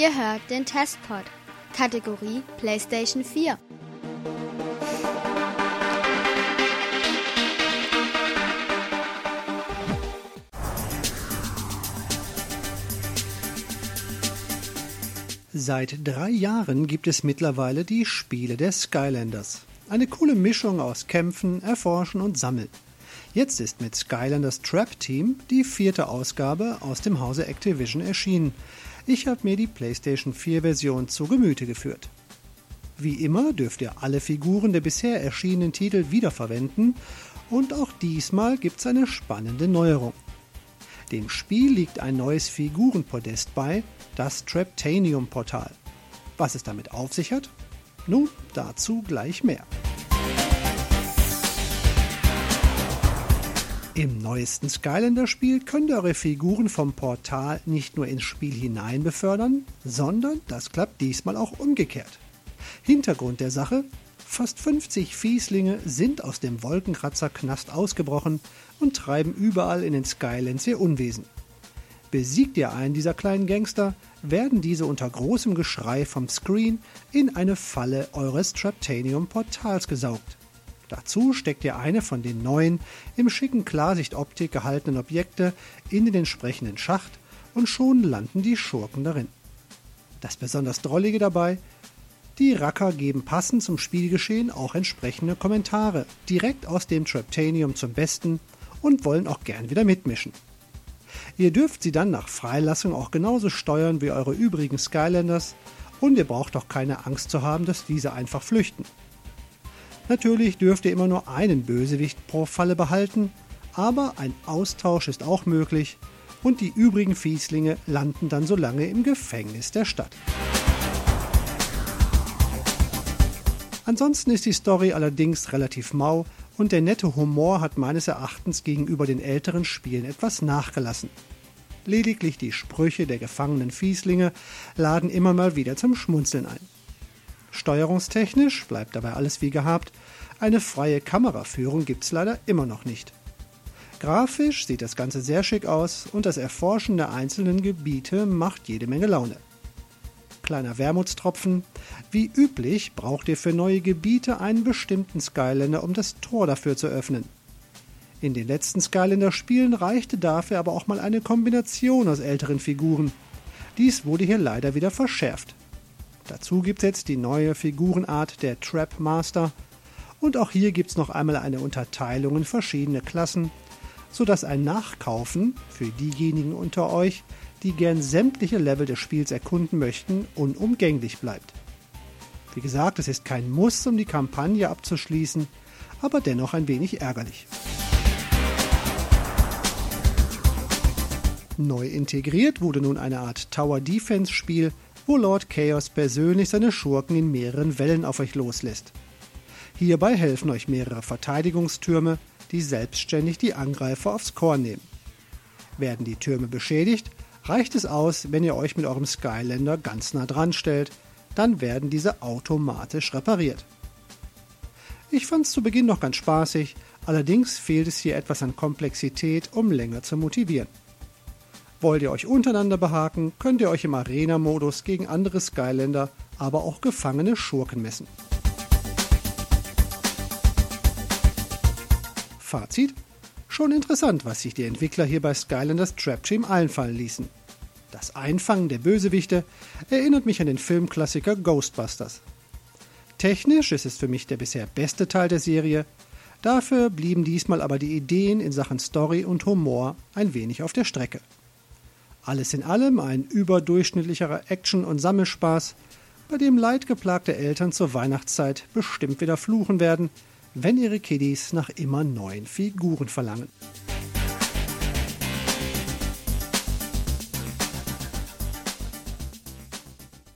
Ihr hört den Testpod, Kategorie PlayStation 4. Seit 3 Jahren gibt es mittlerweile die Spiele der Skylanders. Eine coole Mischung aus Kämpfen, Erforschen und Sammeln. Jetzt ist mit Skylanders Trap Team die 4. Ausgabe aus dem Hause Activision erschienen. Ich habe mir die PlayStation 4 Version zu Gemüte geführt. Wie immer dürft ihr alle Figuren der bisher erschienenen Titel wiederverwenden und auch diesmal gibt es eine spannende Neuerung. Dem Spiel liegt ein neues Figurenpodest bei, das Traptanium-Portal. Was es damit auf sich hat? Nun, dazu gleich mehr. Im neuesten Skylander-Spiel könnt ihr eure Figuren vom Portal nicht nur ins Spiel hinein befördern, sondern das klappt diesmal auch umgekehrt. Hintergrund der Sache: fast 50 Fieslinge sind aus dem Wolkenkratzer-Knast ausgebrochen und treiben überall in den Skylands ihr Unwesen. Besiegt ihr einen dieser kleinen Gangster, werden diese unter großem Geschrei vom Screen in eine Falle eures Traptanium-Portals gesaugt. Dazu steckt ihr eine von den neuen, im schicken Klarsichtoptik gehaltenen Objekte in den entsprechenden Schacht und schon landen die Schurken darin. Das besonders Drollige dabei: die Racker geben passend zum Spielgeschehen auch entsprechende Kommentare direkt aus dem Traptanium zum Besten und wollen auch gern wieder mitmischen. Ihr dürft sie dann nach Freilassung auch genauso steuern wie eure übrigen Skylanders und ihr braucht auch keine Angst zu haben, dass diese einfach flüchten. Natürlich dürft ihr immer nur einen Bösewicht pro Falle behalten, aber ein Austausch ist auch möglich und die übrigen Fieslinge landen dann so lange im Gefängnis der Stadt. Ansonsten ist die Story allerdings relativ mau und der nette Humor hat meines Erachtens gegenüber den älteren Spielen etwas nachgelassen. Lediglich die Sprüche der gefangenen Fieslinge laden immer mal wieder zum Schmunzeln ein. Steuerungstechnisch bleibt dabei alles wie gehabt, eine freie Kameraführung gibt's leider immer noch nicht. Grafisch sieht das Ganze sehr schick aus und das Erforschen der einzelnen Gebiete macht jede Menge Laune. Kleiner Wermutstropfen: wie üblich braucht ihr für neue Gebiete einen bestimmten Skylander, um das Tor dafür zu öffnen. In den letzten Skylander-Spielen reichte dafür aber auch mal eine Kombination aus älteren Figuren. Dies wurde hier leider wieder verschärft. Dazu gibt es jetzt die neue Figurenart der Trap Master und auch hier gibt es noch einmal eine Unterteilung in verschiedene Klassen, sodass ein Nachkaufen für diejenigen unter euch, die gern sämtliche Level des Spiels erkunden möchten, unumgänglich bleibt. Wie gesagt, es ist kein Muss, um die Kampagne abzuschließen, aber dennoch ein wenig ärgerlich. Neu integriert wurde nun eine Art Tower-Defense-Spiel, wo Lord Chaos persönlich seine Schurken in mehreren Wellen auf euch loslässt. Hierbei helfen euch mehrere Verteidigungstürme, die selbstständig die Angreifer aufs Korn nehmen. Werden die Türme beschädigt, reicht es aus, wenn ihr euch mit eurem Skylander ganz nah dran stellt, dann werden diese automatisch repariert. Ich fand es zu Beginn noch ganz spaßig, allerdings fehlt es hier etwas an Komplexität, um länger zu motivieren. Wollt ihr euch untereinander behaken, könnt ihr euch im Arena-Modus gegen andere Skylander, aber auch gefangene Schurken messen. Fazit: schon interessant, was sich die Entwickler hier bei Skylanders Trap Team einfallen ließen. Das Einfangen der Bösewichte erinnert mich an den Filmklassiker Ghostbusters. Technisch ist es für mich der bisher beste Teil der Serie, dafür blieben diesmal aber die Ideen in Sachen Story und Humor ein wenig auf der Strecke. Alles in allem ein überdurchschnittlicherer Action- und Sammelspaß, bei dem leidgeplagte Eltern zur Weihnachtszeit bestimmt wieder fluchen werden, wenn ihre Kiddies nach immer neuen Figuren verlangen.